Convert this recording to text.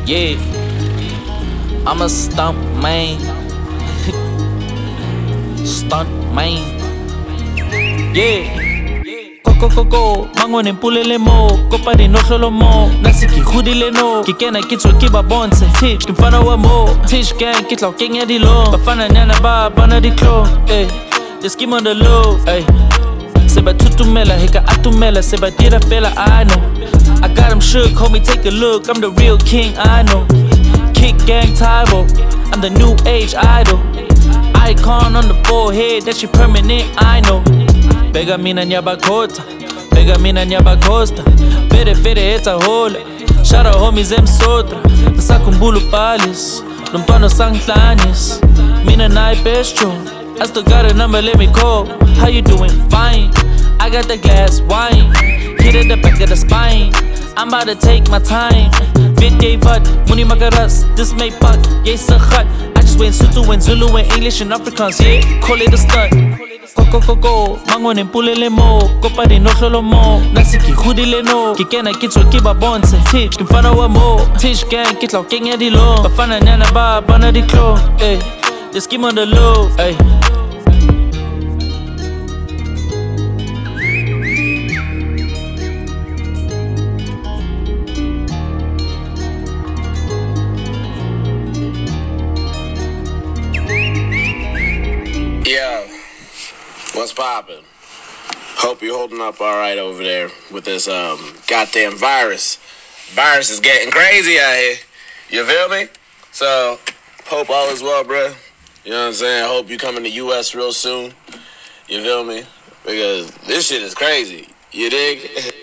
Yeah, I'm a stunt man. Stunt man. Yeah. Go, mangwane mpulele mo kopa dinohlolo mo nasi ke hudile no ke kena ke tswe ke ba bontshe teach ke mfana wa mo teach gang ke tla kenya dilo bafana nyana ba bana diklo the scheme on the low se ba tutumela he ka atumela se ba dira fela I know I got him shook homie take a look I'm the real king I know kick gang Tybo I'm the new age idol icon on the forehead that she permanent I know Bega mina nyabakota, bega mina nyabakosta Fede it's a hole Shout out homies emsotra Nasakumbulu palis Lumpano sanglanis Mina nai bestro I still got a number, let me call How you doing? Fine I got the glass wine Hit at the back of the spine I'm about to take my time Fit day vat, muni makaras This may fuck, yay sakhat I just went Sutu and Zulu and English and Afrikaans Yeah, call it a stunt Go, mangwane mpulele mo kopa dinohlolo mo nasi ke hudile no ke kena ke tswe ke ba bontshe teach ke mfana wa mo teach gang ke tla kenya dilo bafana nyana ba bana diklo the scheme on the low Yo, what's poppin'? Hope you're holding up alright over there with this goddamn virus. Virus is getting crazy out here. You feel me? So, hope all is well, bruh. You know what I'm saying? Hope you come in the US real soon. You feel me? Because this shit is crazy. You dig?